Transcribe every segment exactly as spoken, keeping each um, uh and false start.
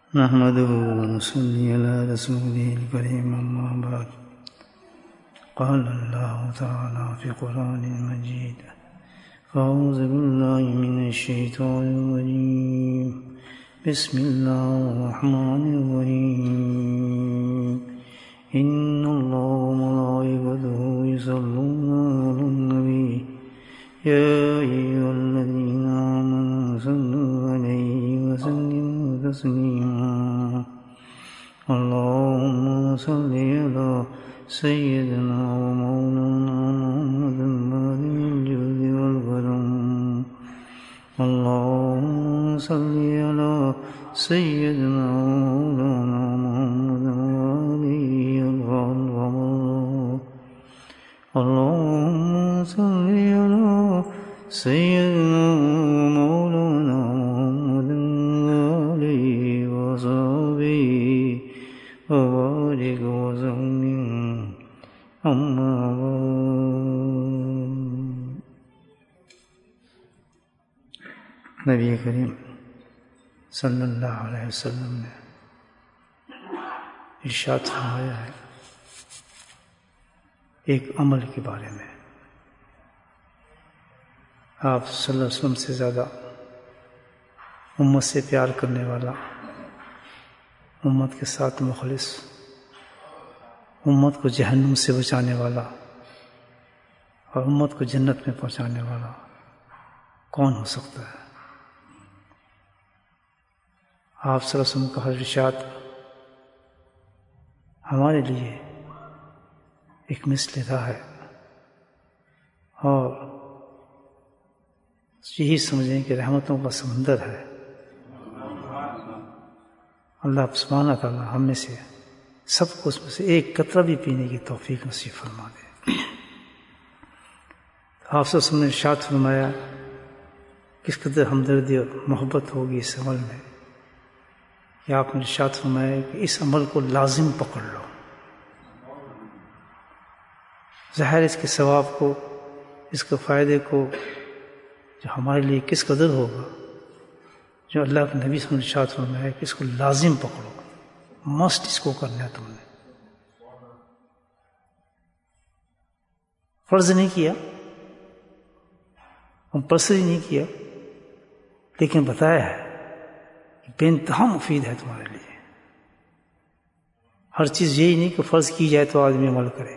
نحمده ونصلي على رسوله الكريم أما بعد قال الله تعالى في القرآن المجيد أعوذ بالله من الشيطان الرجيم بسم الله الرحمن الرحيم إن الله وملائكته يصلون على النبي يا أيها الذين آمنوا صلوا عليه وسلموا تسليما اللهم صل على سيدنا ومولانا محمد مالك الجود والكرم اللهم صل على سيدنا ومولانا محمد وآله الغالب اللهم صل على سيدنا ومولانا محمد وآله وصحبه وبارك وسلم أما بعد نبی کریم صلی اللہ علیہ وسلم نے ارشاد فرمایا ہے ایک عمل کے بارے میں آپ صلی اللہ علیہ وسلم سے زیادہ امت سے پیار کرنے والا، امت کے ساتھ مخلص، امت کو جہنم سے بچانے والا اور امت کو جنت میں پہنچانے والا کون ہو سکتا ہے؟ آپ صلی اللہ علیہ وسلم کا ارشاد ہمارے لیے ایک مثل راہ ہے، اور یہی سمجھیں کہ رحمتوں کا سمندر ہے۔ اللہ سبحانہ تعالیٰ ہم میں سے سب کو اس میں سے ایک قطرہ بھی پینے کی توفیق نصیب فرما دے۔ آپ صلی اللہ علیہ وسلم نے ارشاد فرمایا کس قدر ہمدردی اور محبت ہوگی اس عمل میں کہ آپ نے ارشاد فرمایا کہ اس عمل کو لازم پکڑ لو۔ ظاہر اس کے ثواب کو، اس کے فائدے کو جو ہمارے لیے کس قدر ہوگا، جو اللہ کے نبی صلی اللہ علیہ وسلم نے ارشاد فرمایا کہ اس کو لازم پکڑو، مسٹ اس کو کرنا ہے۔ تم نے فرض نہیں کیا، کمپلسری نہیں کیا، لیکن بتایا ہے کہ بے انتہا مفید ہے تمہارے لیے۔ ہر چیز یہی نہیں کہ فرض کی جائے تو آدمی عمل کرے،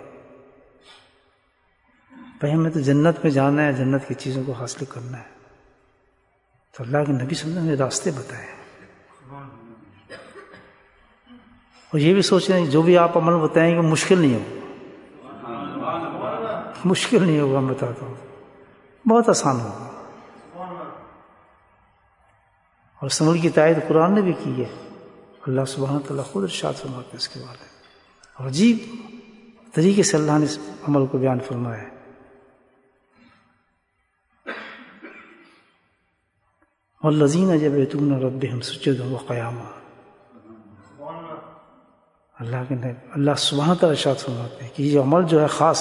بھائی ہمیں تو جنت میں جانا ہے، جنت کی چیزوں کو حاصل کرنا ہے، تو اللہ کے نبی صلی اللہ علیہ وسلم نے راستے بتائے ہیں۔ اور یہ بھی سوچ رہے ہیں جو بھی آپ عمل بتائیں گے مشکل نہیں ہوگا، مشکل نہیں ہوگا، میں بتاتا ہوں بہت آسان ہوگا۔ اور اس عمل کی تائید قرآن نے بھی کی ہے، اللہ سبحانہ تعالیٰ خود ارشاد فرماتے ہیں اس کے بارے میں، اور عجیب طریقے سے اللہ نے اس عمل کو بیان فرمایا ہے۔ والذین یبیتون ربہم سجدا وقیاما، اللہ کے اللہ سبحانہ تعالیٰ ارشاد فرماتے ہیں کہ یہ عمل جو ہے خاص،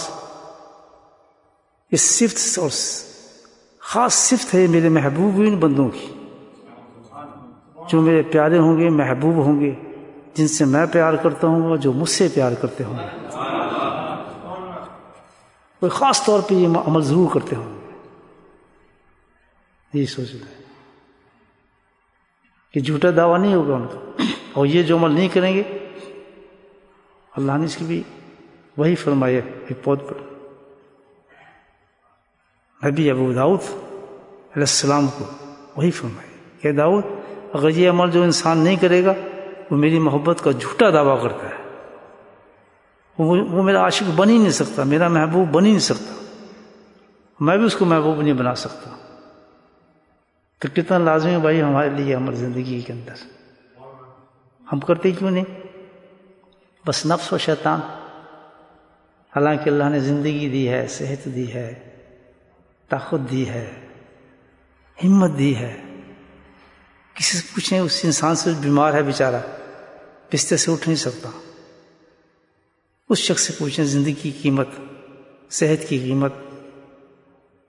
اس صفت اور خاص صفت ہے میرے محبوبین بندوں کی، جو میرے پیارے ہوں گے، محبوب ہوں گے، جن سے میں پیار کرتا ہوں گا، جو مجھ سے پیار کرتے ہوں گے، کوئی خاص طور پہ یہ عمل ضرور کرتے ہوں گے۔ یہ سوچ لیں کہ جھوٹا دعویٰ نہیں ہوگا ان کا، اور یہ جو عمل نہیں کریں گے، اللہ نے اس کی بھی وہی فرمایا ایک بہت بڑا نبی ابو داؤد علیہ السلام کو وہی فرمایا کہ داؤد اگر یہ عمل جو انسان نہیں کرے گا وہ میری محبت کا جھوٹا دعویٰ کرتا ہے، وہ میرا عاشق بن ہی نہیں سکتا، میرا محبوب بن ہی نہیں سکتا، میں بھی اس کو محبوب نہیں بنا سکتا۔ تو کتنا لازمی ہے بھائی ہمارے لیے عمل زندگی کے اندر، ہم کرتے کیوں نہیں؟ بس نفس و شیطان، حالانکہ اللہ نے زندگی دی ہے، صحت دی ہے، طاقت دی ہے، ہمت دی ہے۔ کسی سے پوچھیں اس انسان سے بیمار ہے بیچارہ، بستر سے اٹھ نہیں سکتا، اس شخص سے پوچھیں زندگی کی قیمت، صحت کی قیمت،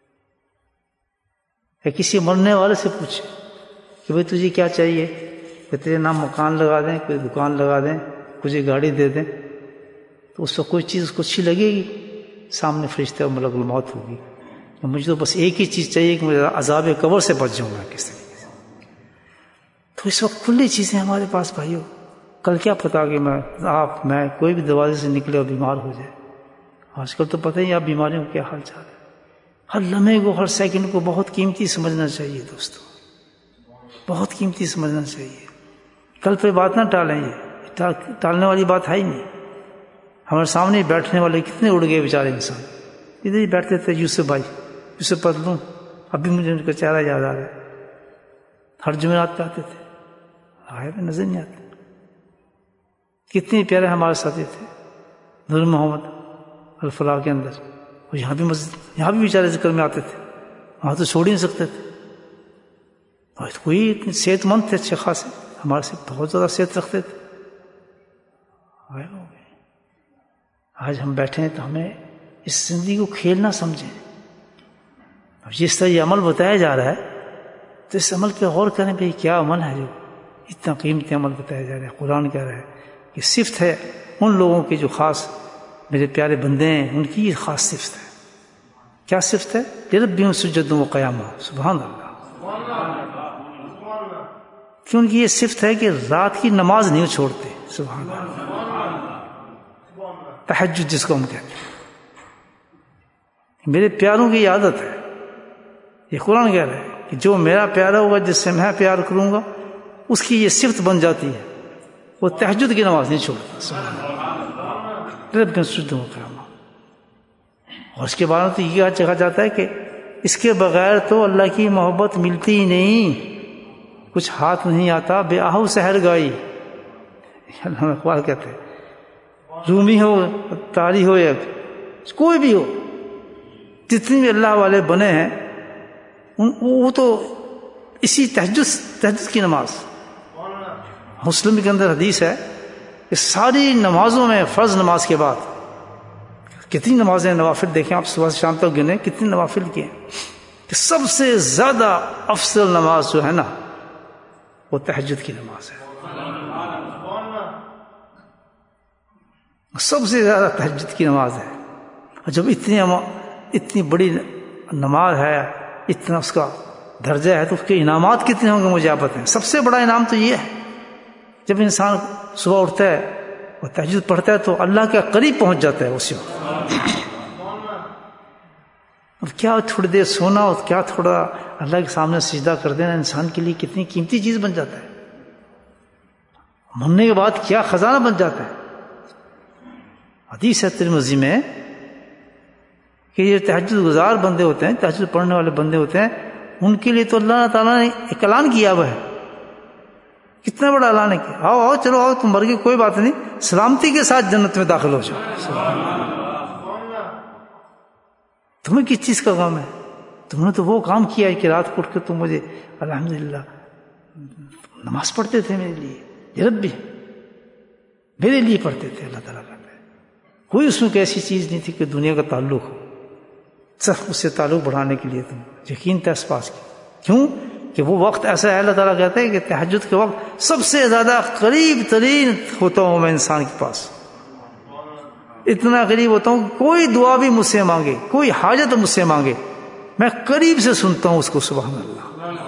یا کسی مرنے والے سے پوچھے کہ بھئی تجھے کیا چاہیے، کہ تیرے نام مکان لگا دیں، کوئی دکان لگا دیں، کچھ گاڑی دے دیں، تو اس وقت کوئی چیز اس کو اچھی لگے گی؟ سامنے فرشتہ اور ملک الموت ہوگی. مجھے تو بس ایک ہی چیز چاہیے کہ میں عذاب قبر سے بچ جاؤں گا کس طریقے سے. تو اس وقت کھلی چیزیں ہمارے پاس بھائیو. کل کیا پتا کہ میں آپ میں کوئی بھی دروازے سے نکلے اور بیمار ہو جائے. آج کل تو پتہ ہی آپ بیماریوں کا کیا حال چال ہے. ہر لمحے کو، ہر سیکنڈ کو بہت قیمتی سمجھنا چاہیے دوستو، بہت قیمتی سمجھنا چاہیے. کل پہ بات نہ ٹالیں، یہ ٹالنے والی بات ہے ہی نہیں. ہمارے سامنے بیٹھنے والے کتنے اڑ گئے بیچارے انسان. ادھر ہی بیٹھتے تھے یوسف بھائی، یوسف پتلوں، ابھی مجھے ان کا چہرہ یاد آ رہا ہے. ہر جمعرات پہ آتے تھے، آئے پہ نظر نہیں آتے. کتنے پیارے ہمارے ساتھی تھے. نور محمد الفلاح کے اندر، وہ یہاں بھی مسجد، یہاں بھی بیچارے ذکر میں آتے تھے، وہاں تو چھوڑ ہی نہیں سکتے تھے. اور کوئی اتنے صحت مند تھے، اچھے خاصے، ہمارے سے بہت زیادہ صحت رکھتے تھے. آئے ہو گئے. آج ہم بیٹھے ہیں تو ہمیں اس زندگی کو کھیل نہ سمجھیں. اب جس طرح یہ عمل بتایا جا رہا ہے تو اس عمل پہ غور کریں بھائی کیا عمل ہے جو اتنا قیمتی عمل بتایا جا رہا ہے. قرآن کہہ رہا ہے کہ صفت ہے ان لوگوں کی جو خاص میرے پیارے بندے ہیں، ان کی یہ خاص صفت ہے. کیا صفت ہے؟ لربہم سجدا و قیاما. سبحان اللہ. کہ ان کی یہ صفت ہے کہ رات کی نماز نہیں چھوڑتے. سبحان اللہ. تہجد جس کو ہم کہتے ہیں، میرے پیاروں کی عادت ہے. یہ قرآن کہہ رہا ہے کہ جو میرا پیارا ہوگا، جس سے میں پیار کروں گا، اس کی یہ صفت بن جاتی ہے، وہ تہجد کی نماز نہیں چھوڑتا. سبحان اللہ. رب سجدہ و قیاما. اور اس کے بعد تو یہ کہا جاتا ہے کہ اس کے بغیر تو اللہ کی محبت ملتی ہی نہیں. کچھ ہاتھ نہیں آتا بے آہو سحر گائی. اللہ میں اقبال کہتے ہیں، رومی ہو، تاری ہو، یا کوئی بھی ہو، جتنے بھی اللہ والے بنے ہیں وہ تو اسی تہجد تہجد کی نماز. مسلم کے اندر حدیث ہے کہ ساری نمازوں میں فرض نماز کے بعد کتنی نمازیں نوافل دیکھیں آپ، صبح سے شام تک گنے کتنی نوافل کی ہیں، کہ سب سے زیادہ افضل نماز جو ہے نا وہ تہجد کی نماز ہے. سب سے زیادہ تہجد کی نماز ہے. اور جب اتنی اتنی بڑی نماز ہے، اتنا اس کا درجہ ہے، تو اس کے انعامات کتنے ہوں گے مجھے آپ بتائیں. سب سے بڑا انعام تو یہ ہے جب انسان صبح اٹھتا ہے اور تہجد پڑھتا ہے تو اللہ کے قریب پہنچ جاتا ہے اسی وقت. اور کیا تھوڑی دیر سونا اور کیا تھوڑا اللہ کے سامنے سجدہ کر دینا انسان کے لیے کتنی قیمتی چیز بن جاتا ہے. مرنے کے بعد کیا خزانہ بن جاتا ہے. حدیث ہے ترمذی میں کہ یہ تہجد گزار بندے ہوتے ہیں، تہجد پڑھنے والے بندے ہوتے ہیں، ان کے لیے تو اللہ تعالیٰ نے ایک اعلان کیا ہوا ہے. کتنا بڑا اعلان ہے کہ آؤ آؤ چلو آؤ، تم مر گئے کوئی بات نہیں، سلامتی کے ساتھ جنت میں داخل ہو جاؤ. تمہیں کس چیز کا غم ہے؟ تم نے تو وہ کام کیا ہے کہ رات کو اٹھ کے تم مجھے الحمدللہ نماز پڑھتے تھے میرے لیے. یہ رب بھی میرے لیے پڑھتے تھے. اللہ تعالیٰ کہتے ہیں کوئی اس میں کوئی ایسی چیز نہیں تھی کہ دنیا کا تعلق ہو، صرف اس سے تعلق بڑھانے کے لیے تم یقین تھا اس پاس کی. کیوں کہ وہ وقت ایسا ہے، اللہ تعالیٰ کہتے ہیں کہ تہجد کے وقت سب سے زیادہ قریب ترین ہوتا ہوں میں انسان کے پاس. اتنا قریب ہوتا ہوں کہ کوئی دعا بھی مجھ سے مانگے، کوئی حاجت مجھ سے مانگے، میں قریب سے سنتا ہوں اس کو. سبحان اللہ.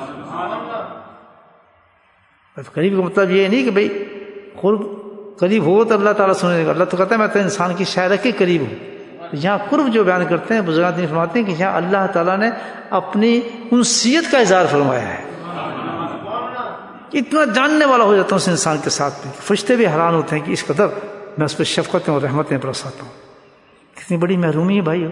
قریب کا مطلب یہ نہیں کہ بھئی قرب قریب ہو تو اللہ تعالیٰ سنے گا. اللہ تو کہتا ہے میں تو انسان کی شاعر کے قریب ہوں. یہاں قرب جو بیان کرتے ہیں بزرگان دین فرماتے ہیں کہ یہاں اللہ تعالیٰ نے اپنی انسیت کا اظہار فرمایا ہے. اتنا جاننے والا ہو جاتا ہوں اس انسان کے ساتھ میں، فرشتے بھی حیران ہوتے ہیں کہ اس قدر میں اس پہ شفقتیں اور رحمتیں برساتا ہوں. کتنی بڑی محرومی ہے بھائی.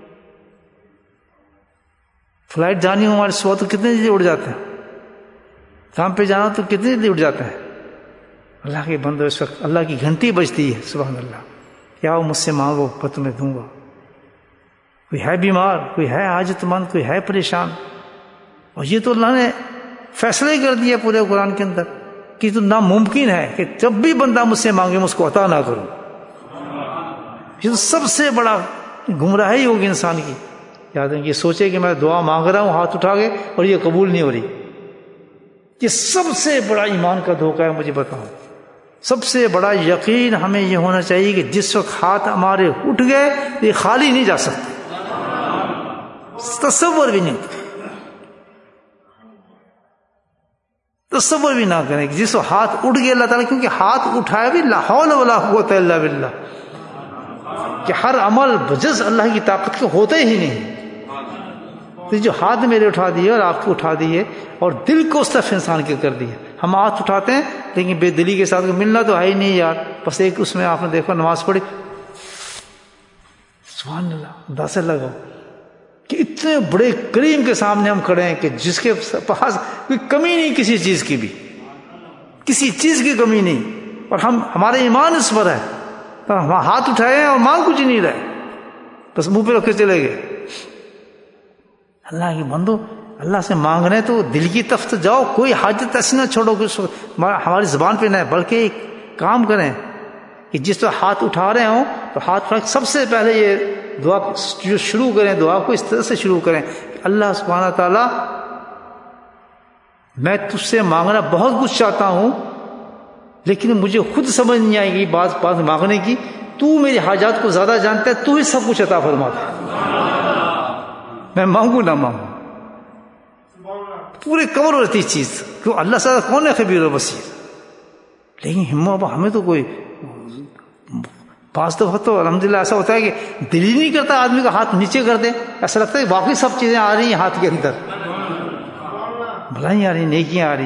فلائٹ جانی ہو ہمارے صبح تو کتنے جلدی اڑ جاتے ہیں، کام پہ جانا تو کتنے جلدی اٹھ جاتے ہیں. اللہ کے بندو اس وقت اللہ کی گھنٹی بجتی ہے. سبحان اللہ. کیا وہ مجھ سے مانگو میں تمہیں دوں گا. کوئی ہے بیمار، کوئی ہے حاجت مند، کوئی ہے پریشان، اور یہ تو اللہ نے فیصلہ ہی کر دیا پورے قرآن کے اندر کہ تو ناممکن ہے کہ جب بھی بندہ مجھ سے مانگے میں اس کو عطا نہ کروں. یہ تو سب سے بڑا گمراہی ہوگی انسان کی. یاد ہے یہ سوچے کہ میں دعا مانگ رہا ہوں ہاتھ اٹھا کے اور یہ قبول نہیں ہو رہی، یہ سب سے بڑا ایمان کا دھوکہ ہے. مجھے بتاؤ سب سے بڑا یقین ہمیں یہ ہونا چاہیے کہ جس وقت ہاتھ ہمارے اٹھ گئے یہ خالی نہیں جا سکتے. تصور بھی نہیں تصور بھی نہ کریں کہ جس وقت ہاتھ اٹھ گئے اللہ تعالیٰ، کیونکہ ہاتھ اٹھایا بھی لا حول ولا قوت الا باللہ، کہ ہر عمل بجز اللہ کی طاقت کے ہوتے ہی نہیں. تو جو ہاتھ میرے اٹھا دیے اور آپ کو اٹھا دیے اور دل کو اس طرف انسان کے کر دیا. ہم ہاتھ اٹھاتے ہیں لیکن بے دلی کے ساتھ ملنا تو ہے ہی نہیں یار. بس ایک اس میں آپ نے دیکھا نماز پڑھی، سبحان اللہ، اندازہ لگاؤ کہ اتنے بڑے کریم کے سامنے ہم کھڑے ہیں کہ جس کے پاس کوئی کمی نہیں، کسی چیز کی بھی کسی چیز کی کمی نہیں، اور ہم ہمارے ایمان اس پر ہے. ہم ہاتھ اٹھائے ہیں اور مانگ کچھ نہیں رہے، بس منہ پہ رکھ کے چلے گئے. اللہ کی بندو، اللہ سے مانگنے تو دل کی طرف جاؤ، کوئی حاجت ایسی نہ چھوڑو کہ ہماری زبان پہ نہ ہے، بلکہ ایک کام کریں کہ جس وقت ہاتھ اٹھا رہے ہوں تو ہاتھ اٹھا سب سے پہلے یہ دعا جو شروع کریں، دعا کو اس طرح سے شروع کریں کہ اللہ سبحانہ تعالیٰ میں تجھ سے مانگنا بہت کچھ چاہتا ہوں، لیکن مجھے خود سمجھ نہیں آئے گی بعض بات مانگنے کی. تو میری حاجات کو زیادہ جانتا ہے، تو ہی سب کچھ عطا فرماتا ہے. میں مانگوں نہ مانگوں پورے کور ہوتی چیز، کیوں اللہ سے کون ہے خبیر و بصیر. لیکن ہمت ہمیں تو کوئی بعض دفعہ تو الحمدللہ ایسا ہوتا ہے کہ دل ہی نہیں کرتا آدمی کا ہاتھ نیچے کر دے. ایسا لگتا ہے کہ باقی سب چیزیں آ رہی ہیں ہاتھ کے اندر، بھلائیں آ رہی، نیکیاں آ رہی،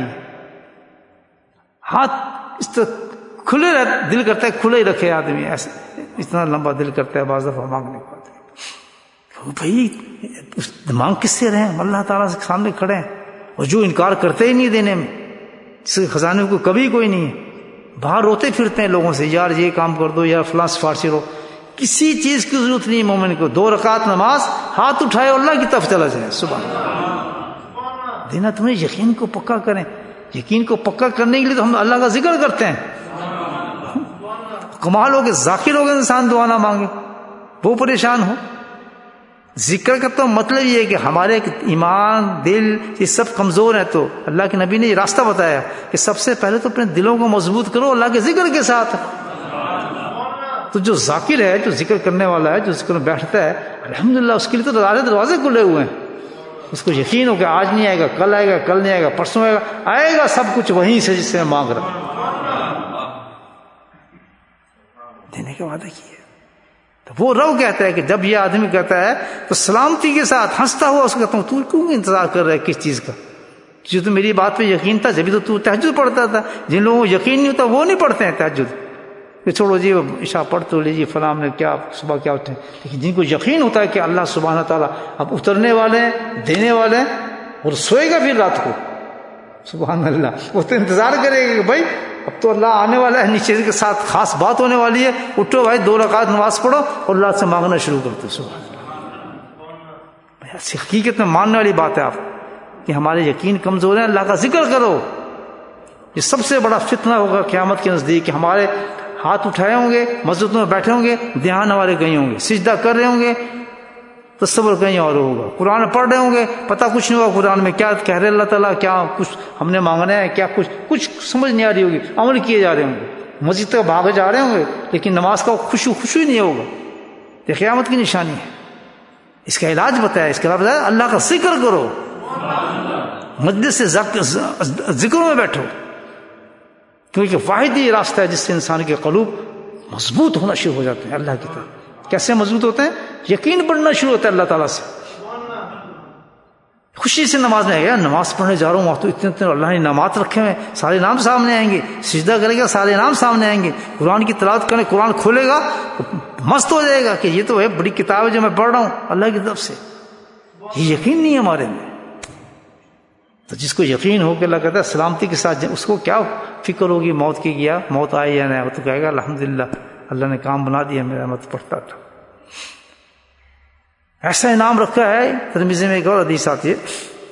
ہاتھ اس طرح کھلے رہتے، دل کرتا ہے کھلے ہی رکھے آدمی. ایسا اتنا لمبا دل کرتا ہے بعض دفعہ مانگنے کا. بھائی مانگ کس سے رہے ہیں؟ اللہ تعالیٰ سے سامنے کھڑے ہیں، اور جو انکار کرتے ہی نہیں دینے میں، اس کے خزانے کو کبھی کوئی نہیں ہے. باہر روتے پھرتے ہیں لوگوں سے، یار یہ کام کر دو، یار فلاں سفارشی رو. کسی چیز کی ضرورت نہیں مومن کو. دو رکعت نماز، ہاتھ اٹھائے اللہ کی طرف چلا جائے. سبحان اللہ. دینا تمہیں یقین کو پکا کریں. یقین کو پکا کرنے کے لیے تو ہم اللہ کا ذکر کرتے ہیں. کمال ہو کے ذاکر ہو گئے انسان دعا نہ مانگے، وہ پریشان ہو. ذکر کا تو مطلب یہ ہے کہ ہمارے ایمان، دل یہ سب کمزور ہیں، تو اللہ کے نبی نے یہ راستہ بتایا کہ سب سے پہلے تو اپنے دلوں کو مضبوط کرو اللہ کے ذکر کے ساتھ. تو جو ذاکر ہے، جو ذکر کرنے والا ہے، جو ذکر میں بیٹھتا ہے، الحمدللہ اس کے لیے تو دروازے دروازے کھلے ہوئے ہیں. اس کو یقین ہو کہ آج نہیں آئے گا، کل آئے گا، کل نہیں آئے گا، پرسوں آئے گا، آئے گا سب کچھ وہیں سے جس سے میں مانگ رہا ہوں. دینے کا وعدہ کیا. تو وہ رو کہتا ہے کہ جب یہ آدمی کہتا ہے تو سلامتی کے ساتھ ہنستا ہوا اس کو کہتا ہوں تو کیوں انتظار کر رہا ہے کس چیز کا؟ جو تو میری بات پہ یقین تھا جبھی تو تو تہجد پڑھتا تھا. جن لوگوں کو یقین نہیں ہوتا وہ نہیں پڑھتے ہیں تہجد، کہ چھوڑو جی عشاء پڑھ تو لیجیے فلاں نے کیا صبح کیا اٹھے. لیکن جن کو یقین ہوتا ہے کہ اللہ سبحانہ تعالیٰ اب اترنے والے ہیں، دینے والے ہیں، اور سوئے گا پھر رات کو، سبحان اللہ، وہ تو انتظار کرے گا کہ بھائی اب تو اللہ آنے والا ہے، نیچے کے ساتھ خاص بات ہونے والی ہے، اٹھو بھائی دو رکعت نماز پڑھو اور اللہ سے مانگنا شروع کرتے. سبحان اللہ، حقیقت میں ماننے والی بات ہے آپ کہ ہمارے یقین کمزور ہیں. اللہ کا ذکر کرو. یہ سب سے بڑا فتنہ ہوگا قیامت کے نزدیک کہ ہمارے ہاتھ اٹھائے ہوں گے، مسجد میں بیٹھے ہوں گے، دھیان ہمارے کہیں ہوں گے، سجدہ کر رہے ہوں گے، تصور کہیں اور ہوگا، قرآن پڑھ رہے ہوں گے، پتہ کچھ نہیں ہوگا قرآن میں کیا کہہ رہے اللہ تعالیٰ، کیا کچھ ہم نے مانگنا ہے، کیا کچھ کچھ سمجھ نہیں آ رہی ہوگی، عمل کیے جا رہے ہوں گے، مسجد تک بھاگے جا رہے ہوں گے، لیکن نماز کا خوشو خوشو ہی نہیں ہوگا. یہ قیامت کی نشانی ہے. اس کا علاج بتایا، اس کا علاج بتایا اللہ کا ذکر کرو، مجلس سے ذکروں میں بیٹھو، کیونکہ واحد ہی راستہ ہے جس سے انسان کے قلوب مضبوط ہونا شروع ہو جاتے ہیں اللہ کی طرف. کیسے مضبوط ہوتے ہیں؟ یقین بڑھنا شروع ہوتا ہے اللہ تعالیٰ سے. خوشی سے نماز میں گیا، نماز پڑھنے جا رہا ہوں، وہاں تو اتنے اتنے اللہ نے نامات رکھے ہوئے، سارے نام سامنے آئیں گے، سجدہ کرے گا سارے نام سامنے آئیں گے، قرآن کی تلاوت کرنے قرآن کھولے گا مست ہو جائے گا کہ یہ تو ہے بڑی کتاب ہے جو میں پڑھ رہا ہوں اللہ کی طرف سے. یہ یقین نہیں ہے ہمارے میں. تو جس کو یقین ہو کہ اللہ کہتا ہے سلامتی کے ساتھ، اس کو کیا فکر ہوگی موت کی، گیا موت آئے یا نہیں، وہ تو کہے گا الحمدللہ اللہ نے کام بنا دیا میرا، مت پڑھتا تھا. ایسا انعام رکھا ہے. ترمذی میں ایک اور حدیث آتی ہے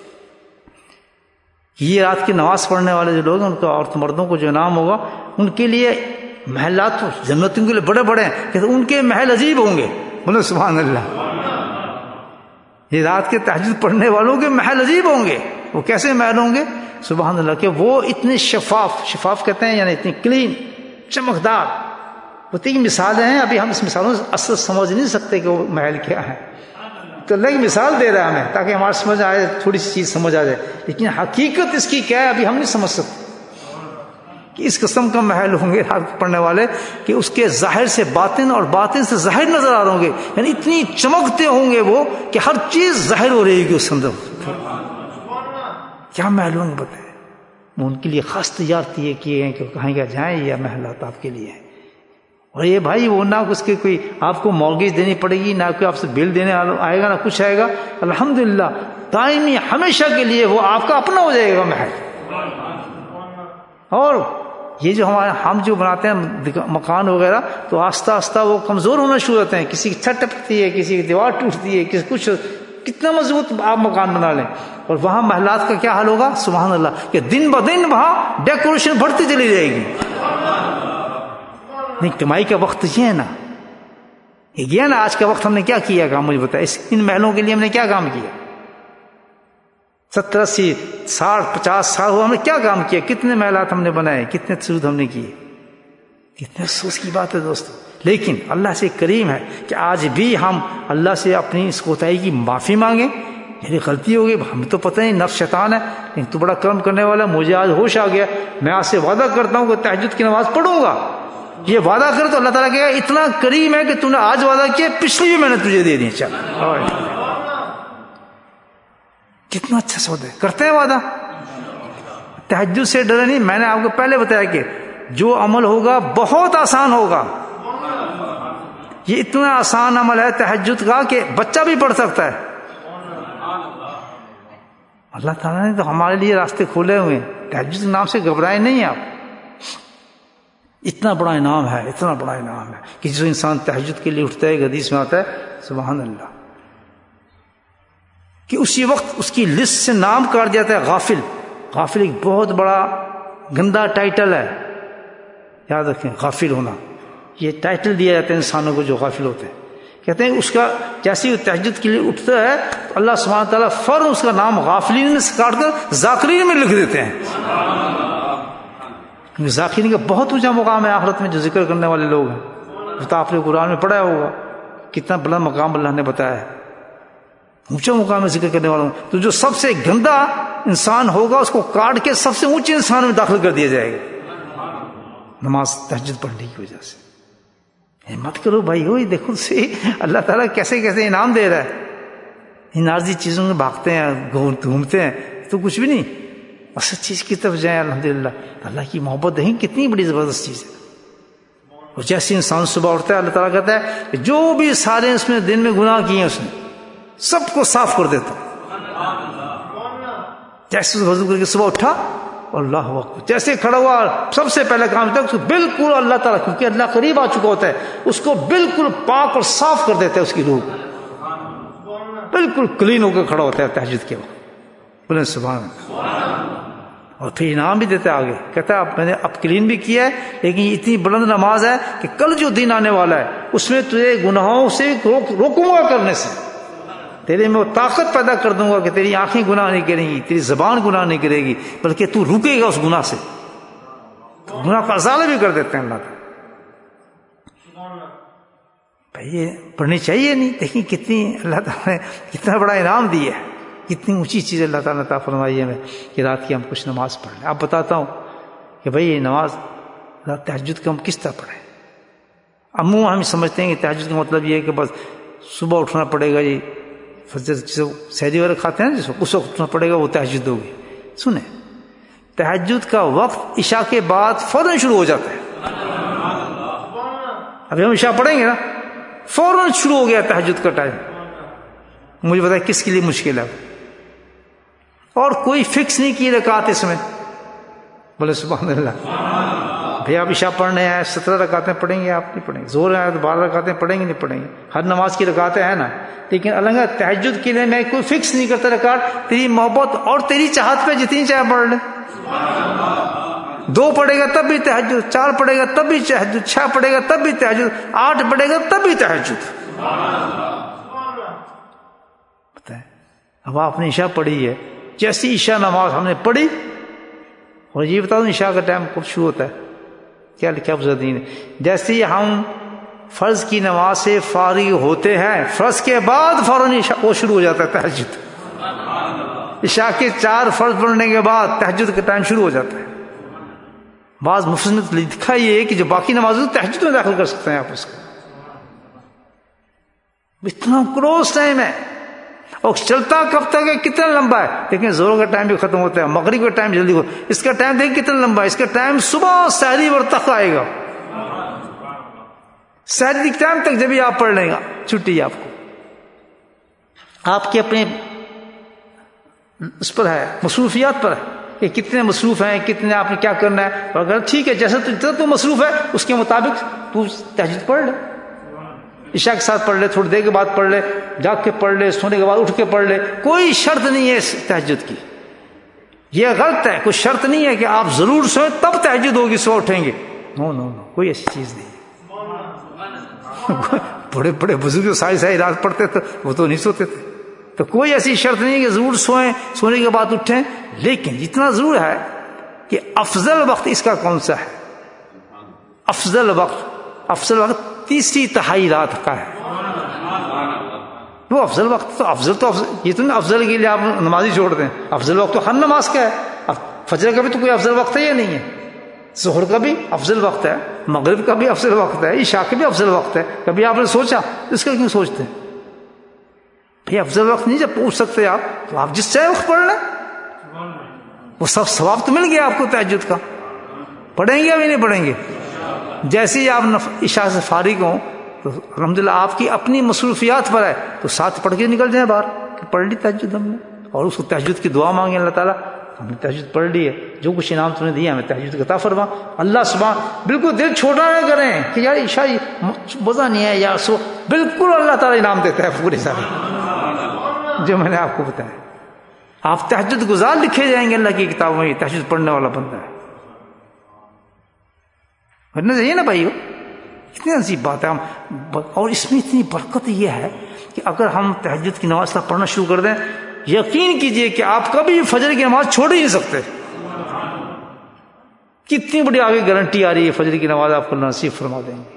کہ یہ رات کی نماز پڑھنے والے جو لوگ ہیں ان کا، عورت مردوں کو جو انعام ہوگا، ان کے لیے محلات جنتوں کے لیے بڑے بڑے ہیں، کہ ان کے محل عجیب ہوں گے. بولو سبحان اللہ. یہ رات کے تہجد پڑھنے والوں کے محل عجیب ہوں گے. وہ کیسے محل ہوں گے سبحان اللہ کہ وہ اتنے شفاف، شفاف کہتے ہیں یعنی اتنی کلین، چمکدار، وہ تین مثالیں ہیں. ابھی ہم اس مثالوں سے اصل سمجھ نہیں سکتے کہ وہ محل کیا ہے، تو اللہ کی مثال دے رہا ہے ہمیں تاکہ ہمارا سمجھ آئے، تھوڑی سی چیز سمجھ آ جائے. لیکن حقیقت اس کی کیا ہے ابھی ہم نہیں سمجھ سکتے کہ اس قسم کا محل ہوں گے آپ پڑھنے والے کہ اس کے ظاہر سے باطن اور باطن سے ظاہر نظر آ رہے ہوں گے، یعنی اتنی چمکتے ہوں گے وہ کہ ہر چیز ظاہر ہو رہی گی اس اندر. کیا محل ہوں گے بتائیں. وہ ان کے لیے خاص تجارتی کیے ہیں کہ کہیں گے جائیں یا محلات آپ کے لیے ہیں. اور یہ بھائی وہ نہ اس کے کوئی آپ کو مورگیج دینی پڑے گی، نہ کوئی آپ سے بل دینے آئے گا، نہ کچھ آئے گا. الحمدللہ دائمی ہمیشہ کے لیے وہ آپ کا اپنا ہو جائے گا محل. اور یہ جو ہمارے ہم جو بناتے ہیں مکان وغیرہ تو آہستہ آہستہ وہ کمزور ہونا شروع ہوتے ہیں. کسی کی چھت ٹپکتی ہے، کسی کی دیوار ٹوٹتی ہے، کسی کچھ، کتنا مضبوط آپ مکان بنا لیں. اور وہاں محلات کا کیا حال ہوگا سبحان اللہ کہ دن بدن وہاں ڈیکوریشن بڑھتی چلی جائے گی. نہیں کمائی کا وقت یہ ہے نا، یہ گیا نا. آج کا وقت ہم نے کیا کیا کام مجھے بتایا، اس ان محلوں کے لیے ہم نے کیا کام کیا؟ ستر اسی ساٹھ پچاس سال ہوا ہم نے کیا کام کیا؟ کتنے محلات ہم نے بنائے، کتنے سود ہم نے کیے. کتنے افسوس کی بات ہے دوستو. لیکن اللہ سے کریم ہے کہ آج بھی ہم اللہ سے اپنی اس کوتاہی کی معافی مانگیں. میری غلطی ہوگی، ہمیں تو پتہ نہیں، نفس شیطان ہے، لیکن تو بڑا کرم کرنے والا. مجھے آج ہوش آ گیا، میں آج سے وعدہ کرتا ہوں کہ تہجد کی نماز پڑھوں گا. یہ وعدہ کر تو اللہ تعالیٰ کہے گا اتنا کریم ہے کہ تو نے آج وعدہ کیا، پچھلی بھی میں نے تجھے دے دی. چل کتنا اچھا سودا ہے. کرتے ہیں وعدہ. تہجد سے ڈرے نہیں. میں نے آپ کو پہلے بتایا کہ جو عمل ہوگا بہت آسان ہوگا. یہ اتنا آسان عمل ہے تہجد کا کہ بچہ بھی پڑھ سکتا ہے. اللہ تعالیٰ نے تو ہمارے لیے راستے کھولے ہوئے ہیں. تہجد کے نام سے گھبرائے نہیں آپ. اتنا بڑا انعام ہے، اتنا بڑا انعام ہے کہ جو انسان تہجد کے لیے اٹھتا ہے، حدیث میں آتا ہے سبحان اللہ کہ اسی وقت اس کی لسٹ سے نام کاٹ جاتا ہے غافل. غافل ایک بہت بڑا گندا ٹائٹل ہے، یاد رکھیں. غافل ہونا یہ ٹائٹل دیا جاتا ہے انسانوں کو جو غافل ہوتے ہیں. کہتے ہیں اس کا جیسے وہ تہجد کے لیے اٹھتا ہے تو اللہ سبحانہ تعالیٰ فوراً اس کا نام غافلین میں سے کاٹ کر ذاکرین میں لکھ دیتے ہیں. ذاکرین کا بہت اونچا مقام ہے آخرت میں جو ذکر کرنے والے لوگ ہیں. تو آپ نے قرآن میں پڑھا ہوگا کتنا بڑا مقام اللہ نے بتایا ہے. اونچا مقام ہے ذکر کرنے والوں. تو جو سب سے گندا انسان ہوگا اس کو کاٹ کے سب سے اونچے انسان میں داخل کر دیا جائے گا نماز تہجد پڑھنے کی وجہ سے. مت کرو بھائی ہوئی دیکھو سے اللہ تعالیٰ کیسے کیسے انعام دے رہا ہے. ان عارضی چیزوں میں بھاگتے ہیں، گھومتے ہیں تو کچھ بھی نہیں. اصل چیز کی طرف جائیں الحمدللہ. اللہ کی محبت نہیں کتنی بڑی زبردست چیز ہے. اور جیسے انسان صبح اٹھتا ہے اللہ تعالیٰ کہتا ہے کہ جو بھی سارے اس میں دن میں گناہ کیے ہیں اس نے سب کو صاف کر دیتا ہوں. جیسے وضو کر کے صبح اٹھا اللہ اکبر، جیسے کھڑا ہوا سب سے پہلے کام تھا اس کو بالکل اللہ تعالیٰ، کیونکہ اللہ قریب آ چکا ہوتا ہے، اس کو بالکل پاک اور صاف کر دیتا ہے. اس کی روح بالکل کلین ہو کے کھڑا ہوتا ہے تہجد کے وقت. بولے سبحان اللہ. اور پھر انعام بھی دیتا ہے آگے. کہتا ہے اب میں نے اب کلین بھی کیا ہے لیکن یہ اتنی بلند نماز ہے کہ کل جو دن آنے والا ہے اس میں تجھے گناہوں سے روکوں گا کرنے سے. تیرے میں وہ طاقت پیدا کر دوں گا کہ تیری آنکھیں گناہ نہیں کریں گی، تیری زبان گناہ نہیں کرے گی، بلکہ تو رکے گا اس گناہ سے. تو گناہ کا ازالہ بھی کر دیتے ہیں اللہ تعالیٰ. بھائی یہ پڑھنی چاہیے نہیں. دیکھیں کتنی اللہ تعالیٰ نے کتنا بڑا انعام دیا ہے، کتنی اونچی چیز اللہ تعالیٰ نے عطا فرمائی ہے کہ رات کی ہم کچھ نماز پڑھ لیں. اب بتاتا ہوں کہ بھائی یہ نماز تہجد کا ہم کس طرح پڑھیں. عموم ہم سمجھتے ہیں کہ تہجد کا مطلب یہ ہے کہ بس صبح اٹھنا پڑے گا، یہ فجر سحری وغیرہ کھاتے ہیں نا جس وقت اس وقت اٹھنا پڑے گا وہ تہجد ہوگی. سنیں تہجد کا وقت عشاء کے بعد فوراً شروع ہو جاتا ہے. ابھی ہم عشاء پڑھیں گے نا فوراً شروع ہو گیا تہجد کا ٹائم. مجھے بتائیں کس کے لیے مشکل ہے؟ اور کوئی فکس نہیں کی رکعت اس میں. بولے سبحان اللہ. بھئی آپ عشاء پڑھنے ہیں سترہ رکعتیں پڑھیں گے آپ نہیں پڑھیں گے، زور ہے تو بارہ رکعتیں پڑھیں گے نہیں پڑھیں گے. ہر نماز کی رکعتیں ہیں نا، لیکن الگ تہجد کے لیے میں کوئی فکس نہیں کرتا رکعت. تیری محبت اور تیری چاہت پہ جتنی چاہے پڑھ لے. دو پڑھے گا تب بھی تہجد، چار پڑھے گا تب بھی تہجد، چھ پڑھے گا تب بھی تہجد، آٹھ پڑھے گا تب بھی تہجد. اب آپ نے عشاء پڑھی ہے، جیسی عشاء نماز ہم نے پڑھی اور یہ بتا دوں عشاء کا ٹائم کب شروع ہوتا ہے، کیا کیا دین ہے؟ جیسے ہی ہم فرض کی نماز سے فارغ ہوتے ہیں، فرض کے بعد فوراً عشاء وہ شروع ہو جاتا ہے تہجد. عشاء کے چار فرض پڑھنے کے بعد تہجد کا ٹائم شروع ہو جاتا ہے. بعض مفسرین نے لکھا یہ ہے کہ جو باقی نمازوں تہجد میں داخل کر سکتے ہیں آپ اس کو. اتنا کلوز ٹائم ہے، اور چلتا کب تک ہے، کتنا لمبا ہے. لیکن زور کا ٹائم بھی ختم ہوتا ہے، مغرب کا ٹائم جلدی ہو. اس کا ٹائم دیکھیں کتنا لمبا ہے. اس کا ٹائم صبح سحری اور تک آئے گا. سحری کے ٹائم تک جب بھی آپ پڑھ لیں گا چھٹی آپ کو. آپ کے اپنے اس پر ہے، مصروفیات پر ہے کہ کتنے مصروف ہیں، کتنے آپ نے کیا کرنا ہے. اور اگر ٹھیک ہے جیسا تو تو مصروف ہے اس کے مطابق تو تہجد پڑھ لے. عشاء کے ساتھ پڑھ لے، تھوڑی دیر کے بعد پڑھ لے، جاگ کے پڑھ لے، سونے کے بعد اٹھ کے پڑھ لے. کوئی شرط نہیں ہے اس تہجد کی. یہ غلط ہے. کوئی شرط نہیں ہے کہ آپ ضرور سوئیں تب تہجد ہوگی صبح اٹھیں گے. نو نو نو کوئی ایسی چیز نہیں. بڑے بڑے بزرگ ساری ساری رات پڑھتے تھے، وہ تو نہیں سوتے تھے. تو کوئی ایسی شرط نہیں ہے کہ ضرور سوئیں، سونے کے بعد اٹھیں. لیکن اتنا ضرور ہے کہ افضل وقت اس کا کون سا ہے. افضل وقت افضل وقت تیسری تہائی رات کا ہے. وہ افضل وقت تو افضل تو افضل یہ تو نہیں افضل کے لیے آپ نمازی چھوڑ دیں. افضل وقت تو ہر نماز کا ہے. اب فجر کا بھی تو کوئی افضل وقت ہے یا نہیں ہے؟ ظہر کا بھی افضل وقت ہے، مغرب کا بھی افضل وقت ہے، عشاء کا بھی افضل وقت ہے. کبھی آپ نے سوچا اس کا کیوں سوچتے ہیں؟ بھئی افضل وقت نہیں جب پوچھ سکتے آپ تو آپ جس چاہے وقت پڑھ لیں. وہ سب ثواب تو مل گیا آپ کو تہجد کا. پڑھیں گے یا بھی نہیں پڑھیں گے؟ جیسے ہی آپ عشاء سے فارغ ہوں تو الحمدللہ آپ کی اپنی مصروفیات پر ہے تو ساتھ پڑھ کے نکل جائیں باہر کہ پڑھ لی تہجد ہم نے. اور اس کو تہجد کی دعا مانگیں اللہ تعالیٰ ہم نے تہجد پڑھ لی ہے، جو کچھ انعام تم نے دیا ہمیں تہجد عطا فرما. اللہ سبحان بالکل دل چھوٹا نہ کریں کہ یار عشاء مزہ نہیں ہے یا سو. بالکل اللہ تعالیٰ انعام دیتا ہے پورے سارے جو میں نے آپ کو بتایا. آپ تہجد گزار لکھے جائیں گے اللہ کی کتابوں میں. تہجد پڑھنے والا بندہ ہے. ورنہ چاہیے نا بھائیو، اتنی عجیب بات ہے. ہم اور اس میں اتنی برکت یہ ہے کہ اگر ہم تہجد کی نماز پڑھنا شروع کر دیں، یقین کیجئے کہ آپ کبھی فجر کی نماز چھوڑ ہی نہیں سکتے. کتنی بڑی آگے گارنٹی آ رہی ہے فجر کی نماز آپ کو نصیب فرما دیں گے.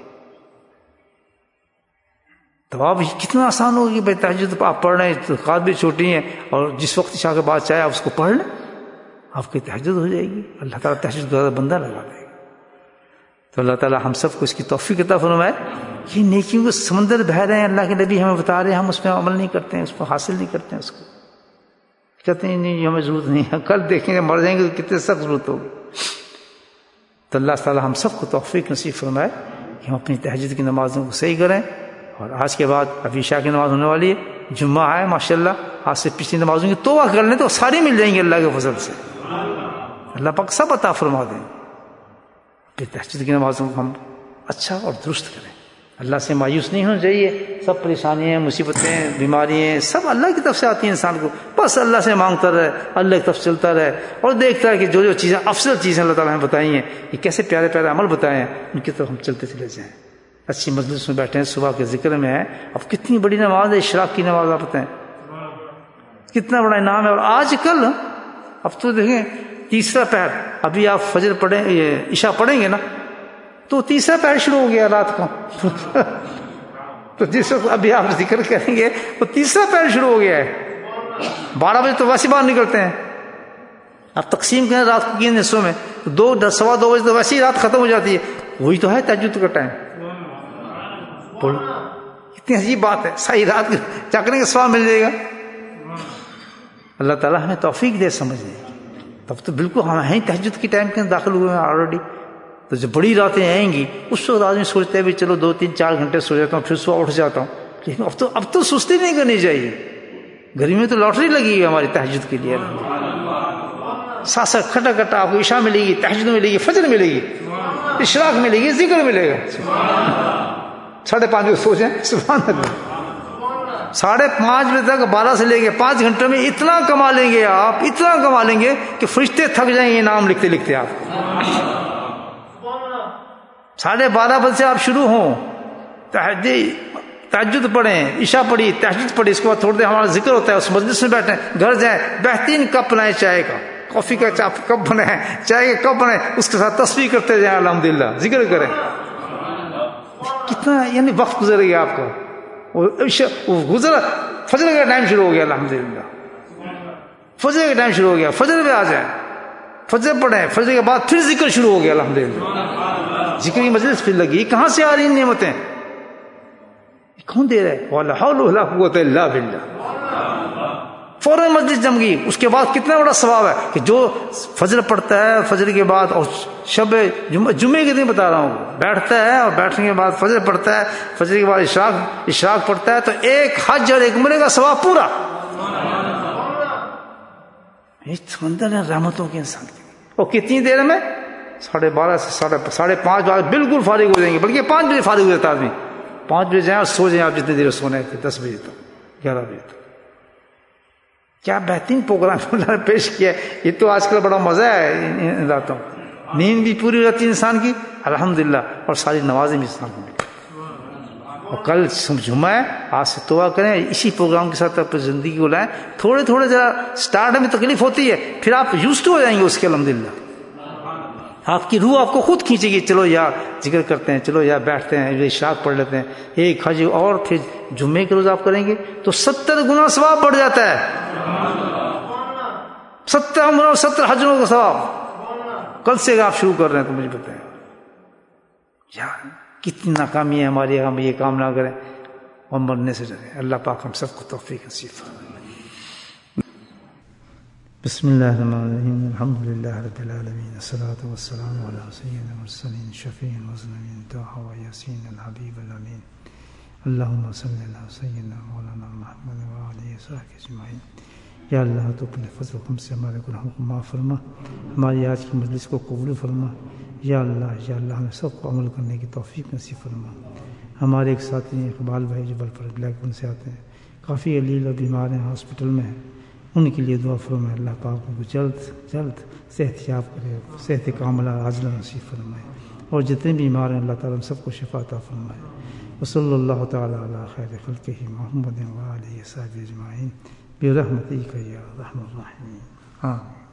تو آپ کتنا آسان ہوگی بھائی تہجد آپ پڑھ رہے ہیں، خات بھی چھوٹی ہیں اور جس وقت عشاء کے بعد چاہے آپ اس کو پڑھ لیں آپ کی تہجد ہو جائے گی. اللہ تعالیٰ تہجد کا بندہ لگا دے گا. تو اللہ تعالیٰ ہم سب کو اس کی توفیق عطا فرمائے. یہ نیکیوں کے سمندر بہہ رہے ہیں، اللہ کے نبی ہمیں بتا رہے ہیں، ہم اس میں عمل نہیں کرتے ہیں، اس کو حاصل نہیں کرتے ہیں. اس کو کہتے ہیں نہیں ہمیں ضرورت نہیں ہے، کل دیکھیں گے مر جائیں گے تو کتنے سخت ضرورت ہوگی. تو اللہ تعالیٰ ہم سب کو توفیق نصیب فرمائے کہ ہم اپنی تہجد کی نمازوں کو صحیح کریں. اور آج کے بعد ابھی عشاء کی نماز ہونے والی ہے، جمعہ ہے ماشاءاللہ. آج سے پچھلی نمازوں کی توبہ کر لیں تو ساری مل جائیں گی اللہ کے فضل سے. اللہ پاک سب عطا فرما دیں. پھر تہجد کی نمازوں کو ہم اچھا اور درست کریں. اللہ سے مایوس نہیں ہونا چاہیے. سب پریشانیاں، مصیبتیں، بیماریاں سب اللہ کی طرف سے آتی ہیں انسان کو. بس اللہ سے مانگتا رہے، اللہ کی طرف چلتا رہے اور دیکھتا ہے کہ جو جو چیزیں افضل چیزیں اللہ تعالیٰ نے بتائی ہیں، یہ کیسے پیارے پیارے عمل بتائے ہیں، ان کی طرف ہم چلتے چلے جائیں. اچھی مجلس میں بیٹھے ہیں، صبح کے ذکر میں ہیں. اب کتنی بڑی نماز ہے اشراق کی نماز، آپ بتائیں کتنا بڑا انعام ہے. اور آج کل اب تو دیکھیں تیسرا پہر، ابھی آپ فجر پڑھیں یہ عشاء پڑھیں گے نا تو تیسرا پہر شروع ہو گیا رات کا. تو جس وقت ابھی آپ ذکر کریں گے وہ تیسرا پہر شروع ہو گیا ہے. بارہ بجے تو ویسے باہر نکلتے ہیں. آپ تقسیم کریں رات کو تین حصوں میں تو دو سوا دو بجے تو ویسے ہی رات ختم ہو جاتی ہے. وہی تو ہے تہجد کا ٹائم. اتنی عجیب بات ہے، صحیح رات جاگنے کا ثواب مل جائے گا. اللہ تعالیٰ ہمیں توفیق دے سمجھنے. تب تو بالکل ہم ہیں تہجد کی ٹائم کے اندر داخل ہوئے ہیں آلریڈی. تو جو بڑی راتیں آئیں گی اس وقت آدمی سوچتے ہیں بھی چلو دو تین چار گھنٹے سو جاتا ہوں پھر صبح اٹھ جاتا ہوں. لیکن اب تو اب تو سستی نہیں کرنی چاہیے. گرمی میں تو لاٹری لگی ہے ہماری تہجد کے لیے. ساتھ ساتھ کھٹا کھٹا آپ کو عشاء ملے گی، تہجد ملے گی، فجر ملے گی، اشراق ملے گی، ذکر ملے گا. ساڑھے پانچ بجے سو جائیں، سبحان اللہ. ساڑھے پانچ بجے تک بارہ سے لے کے پانچ گھنٹے میں اتنا کما لیں گے آپ، اتنا کما لیں گے کہ فرشتے تھک جائیں گے نام لکھتے لکھتے. آپ ساڑھے بارہ بجے سے آپ شروع ہوں، تہجد پڑھیں، عشاء پڑھی، تہجد پڑھی، اس کے بعد تھوڑی دیر ہمارا ذکر ہوتا ہے، اس مجلس میں بیٹھیں، گھر جائیں، بہترین کپ لائیں چائے کا، کافی کا کپ بنے چائے کا کپ بنے اس کے ساتھ تسبیح کرتے جائیں الحمدللہ ذکر کریں. کتنا یعنی وقت گزر گیا آپ کا, وہ گزرا فجر کا ٹائم شروع ہو گیا الحمدللہ, فجر کا ٹائم شروع ہو گیا, فجر پہ آ جائیں, فجر پڑھیں, فجر کے بعد پھر ذکر شروع ہو گیا الحمدللہ, ذکر کی مجلس پھر لگی. کہاں سے آ رہی نعمتیں, کون دے رہے؟ وَلَا حَوْلَ وَلَا قُوَّةَ إِلَّا بِاللَّهِ. فوراً مجلس جم گئی. اس کے بعد کتنا بڑا ثواب ہے کہ جو فجر پڑھتا ہے, فجر کے بعد اور شب جمعہ, جمعے کے دن بتا رہا ہوں, بیٹھتا ہے اور بیٹھنے کے بعد فجر پڑھتا ہے, فجر کے بعد اشراق اشراق پڑھتا ہے, تو ایک حج اور ایک عمرے کا ثواب پورا. یہ سمندر ہے رحمتوں کے انسان کے. اور کتنی دیر میں؟ ساڑھے بارہ سے ساڑھے ساڑھے پانچ بجے بالکل فارغ ہو جائیں گے, بلکہ پانچ بجے فارغ ہو جاتا آدمی. پانچ بجے جائیں اور سو جائیں آپ جتنی دیر سونے تھے, دس بجے تک, گیارہ بجے تک. کیا بہترین پروگرام اللہ نے پیش کیا ہے. یہ تو آج کل بڑا مزہ ہے ان راتوں. نیند بھی پوری ہو جاتی ہے انسان کی الحمدللہ, اور ساری نمازیں بھی انسان کو ملتی. اور کل جمعہ ہے, آج سے توبہ کریں, اسی پروگرام کے ساتھ اپنی زندگی کو لائیں. تھوڑے تھوڑے ذرا سٹارٹ میں تکلیف ہوتی ہے, پھر آپ یوز ٹو ہو جائیں گے اس کے الحمدللہ. آپ کی روح آپ کو خود کھینچے گی, چلو یار ذکر کرتے ہیں, چلو یار بیٹھتے ہیں, اشراق پڑھ لیتے ہیں ایک حج. اور پھر جمعے کے روز آپ کریں گے تو ستر گنا ثواب بڑھ جاتا ہے. ستر عمروں ستر حجوں کا ثواب. کل سے آپ شروع کر رہے ہیں تو مجھے بتائیں یار کتنی ناکامی ہے ہماری, ہم یہ کام نہ کریں اور مرنے سے ڈریں. اللہ پاک ہم سب کو توفیق نصیب فرمائے. بسم اللہ الرحمن الرحیم. الحمد للہ رب العالمین, الصلاۃ والسلام علی سید المرسلین شفیع المذنبین طٰہٰ و یاسین الحبیب الامین. اللہم صلی علی سیدنا مولانا محمد وآلہ وصحبہ اجمعین. یا اللہ تو اپنے فضل و کرم سے ہمارے گناہوں کو معاف فرما, ہماری آج کی مجلس کو قبول فرما. یا اللہ یا اللہ ہمیں سب کو عمل کرنے کی توفیق نصیب فرما. ہمارے ایک ساتھی ہیں اقبال بھائی جو بلپور بلیک بن سے آتے ہیں, کافی علیل اور بیمار ہیں, ہاسپٹل میں ہیں, ان کے لیے دعا فرمائے. اللہ پاک ان کو جلد جلد صحت یاب کرے, صحت کاملہ عاجلہ نصیب فرمائے. اور جتنے بیمار ہیں اللہ تعالیٰ ہم سب کو شفا عطا فرمائے. وصلی اللہ تعالیٰ علی خیر خلقہ محمد وآلہ وصحبہ اجمعین برحمتک یا ارحم الراحمین. آمین.